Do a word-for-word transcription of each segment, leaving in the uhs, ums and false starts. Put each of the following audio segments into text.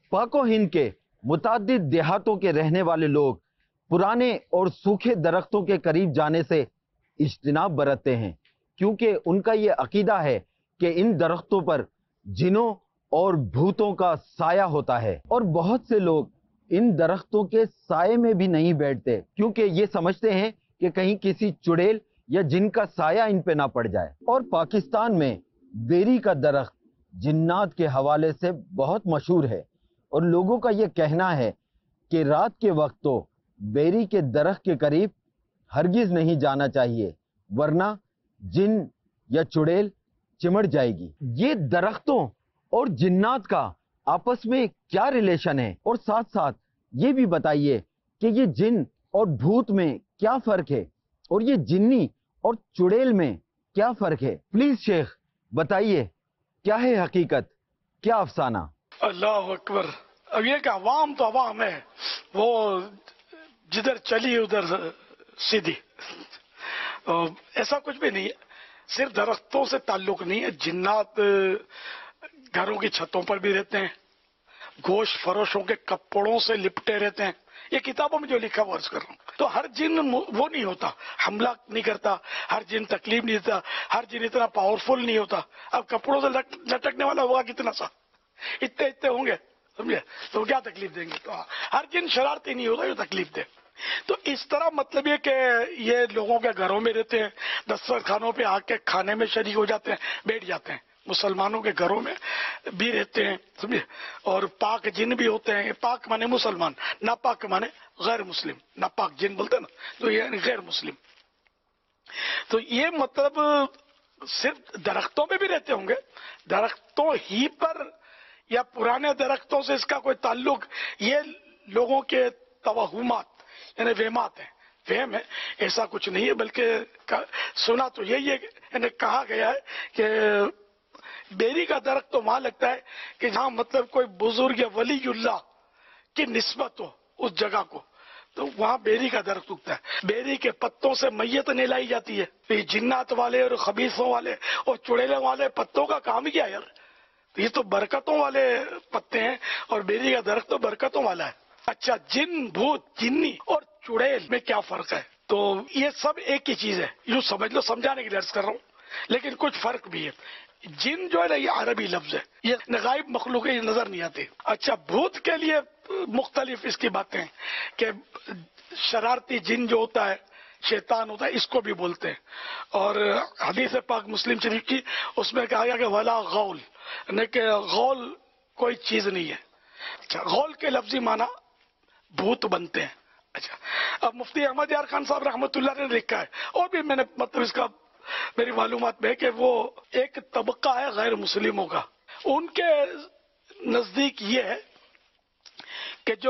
پاک و ہند کے متعدد دیہاتوں کے رہنے والے لوگ پرانے اور سوکھے درختوں کے قریب جانے سے اجتناب برتتے ہیں، کیونکہ ان کا یہ عقیدہ ہے کہ ان درختوں پر جنوں اور بھوتوں کا سایہ ہوتا ہے، اور بہت سے لوگ ان درختوں کے سائے میں بھی نہیں بیٹھتے کیونکہ یہ سمجھتے ہیں کہ کہیں کسی چڑیل یا جن کا سایہ ان پہ نہ پڑ جائے۔ اور پاکستان میں بیری کا درخت جنات کے حوالے سے بہت مشہور ہے، اور لوگوں کا یہ کہنا ہے کہ رات کے وقت تو بیری کے درخت کے قریب ہرگز نہیں جانا چاہیے، ورنہ جن یا چڑیل چمٹ جائے گی۔ یہ درختوں اور جنات کا آپس میں کیا ریلیشن ہے، اور ساتھ ساتھ یہ بھی بتائیے کہ یہ جن اور بھوت میں کیا فرق ہے، اور یہ جنی اور چڑیل میں کیا فرق ہے؟ پلیز شیخ بتائیے، کیا ہے حقیقت، کیا افسانہ؟ اللہ اکبر۔ اب یہ کہ عوام تو عوام ہے، وہ جدھر چلی ادھر سیدھی، ایسا کچھ بھی نہیں ہے۔ صرف درختوں سے تعلق نہیں ہے، جنات گھروں کی چھتوں پر بھی رہتے ہیں، گوشت فروشوں کے کپڑوں سے لپٹے رہتے ہیں۔ یہ کتابوں میں جو لکھا وہ عرض کر رہا ہوں۔ تو ہر جن وہ نہیں ہوتا، حملہ نہیں کرتا، ہر جن تکلیف نہیں دیتا، ہر جن اتنا پاورفل نہیں ہوتا۔ اب کپڑوں سے لٹکنے والا ہوگا کتنا سا، اتنے اتنے ہوں گے، سمجھے، تو کیا تکلیف دیں گے؟ تو ہر جن شرارتی نہیں ہوتا جو تکلیف دے۔ تو اس طرح مطلب یہ کہ یہ لوگوں کے گھروں میں رہتے ہیں، دسترخوانوں پہ آ کے کھانے میں شریک ہو جاتے ہیں، بیٹھ جاتے ہیں، مسلمانوں کے گھروں میں بھی رہتے ہیں، سمجھے، اور پاک جن بھی ہوتے ہیں۔ پاک مانے مسلمان، ناپاک مانے غیر مسلم، ناپاک جن بولتے ہیں نا، تو یہ غیر مسلم۔ تو یہ مطلب صرف درختوں پہ بھی رہتے ہوں گے، درختوں ہی پر یا پرانے درختوں سے اس کا کوئی تعلق، یہ لوگوں کے توہمات یعنی وہمات ہیں، وہم ہے، ایسا کچھ نہیں ہے۔ بلکہ سنا تو یہی ہے، یعنی کہا گیا ہے کہ بیری کا درخت تو وہاں لگتا ہے کہ جہاں مطلب کوئی بزرگ یا ولی اللہ کی نسبت ہو اس جگہ کو، تو وہاں بیری کا درخت اگتا ہے۔ بیری کے پتوں سے میت نہلائی جاتی ہے۔ تو یہ جنات والے اور خبیثوں والے اور چڑیلوں والے پتوں کا کام کیا یار؟ یہ تو برکتوں والے پتے ہیں، اور بیری کا درخت تو برکتوں والا ہے۔ اچھا، جن، بھوت، جنی اور چڑیل میں کیا فرق ہے؟ تو یہ سب ایک ہی چیز ہے، یوں سمجھ لو، سمجھانے کے لیے عرض کر رہا ہوں، لیکن کچھ فرق بھی ہے۔ جن جو ہے نا یہ عربی لفظ ہے، یہ غائب مخلوق یہ نظر نہیں آتی۔ اچھا، بھوت کے لیے مختلف اس کی باتیں ہیں کہ شرارتی جن جو ہوتا ہے، شیطان ہوتا ہے، اس کو بھی بولتے ہیں۔ اور حدیث پاک مسلم شریف کی اس میں کہا گیا کہ ولا غول، یعنی کہ غول کوئی چیز نہیں ہے۔ اچھا، غول کے لفظی معنی بھوت بنتے ہیں۔ اچھا، اب مفتی احمد یار خان صاحب رحمۃ اللہ نے لکھا ہے، اور بھی میں نے مطلب اس کا میری معلومات میں ہے کہ وہ ایک طبقہ ہے غیر مسلموں کا، ان کے نزدیک یہ ہے کہ جو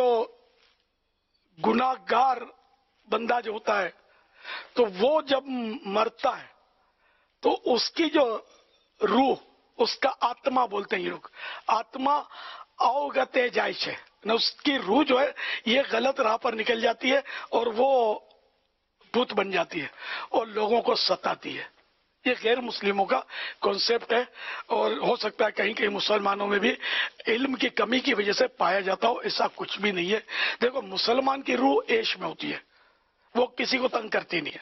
گناہ گار بندہ جو ہوتا ہے تو وہ جب مرتا ہے تو اس کی جو روح، اس کا آتما بولتے ہیں یہ لوگ، آتما اوگتے جائش ہے، اس کی روح جو ہے یہ غلط راہ پر نکل جاتی ہے اور وہ بت بن جاتی ہے اور لوگوں کو ستاتی ہے۔ یہ غیر مسلموں کا کانسیپٹ ہے، اور ہو سکتا ہے کہیں کہیں مسلمانوں میں بھی علم کی کمی کی وجہ سے پایا جاتا ہو، ایسا کچھ بھی نہیں ہے۔ دیکھو، مسلمان کی روح عیش میں ہوتی ہے، وہ کسی کو تنگ کرتی نہیں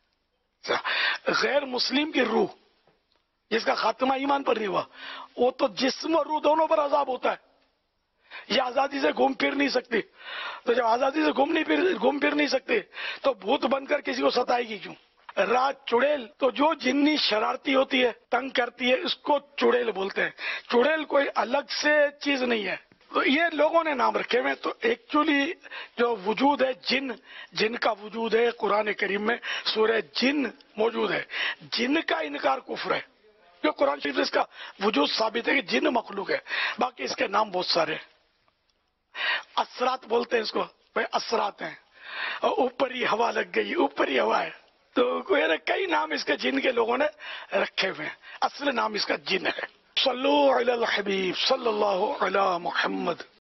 ہے۔ غیر مسلم کی روح جس کا خاتمہ ایمان پر نہیں ہوا، وہ تو جسم اور روح دونوں پر عذاب ہوتا ہے، یہ آزادی سے گھوم پھر نہیں سکتی۔ تو جب آزادی سے گھوم نہیں پھر گھوم پھر نہیں سکتے تو بھوت بن کر کسی کو ستائے گی کیوں؟ رات چڑیل تو جو جنی شرارتی ہوتی ہے، تنگ کرتی ہے، اس کو چڑیل بولتے ہیں۔ چڑیل کوئی الگ سے چیز نہیں ہے، تو یہ لوگوں نے نام رکھے ہوئے۔ تو ایکچولی جو وجود ہے جن، جن کا وجود ہے قرآن کریم میں سورہ جن موجود ہے۔ جن کا انکار کفر ہے، جو قرآن شریف اس کا وجود ثابت ہے کہ جن مخلوق ہے، باقی اس کے نام بہت سارے ہیں۔ اثرات بولتے ہیں اس کو، بھائی اثرات ہیں، اور اوپر ہی ہوا لگ گئی، اوپر ہی ہوا ہے، تو کئی نام اس کے جن کے لوگوں نے رکھے ہوئے ہیں، اصل نام اس کا جن ہے۔ صلو علی الحبیب صلی اللہ علی محمد۔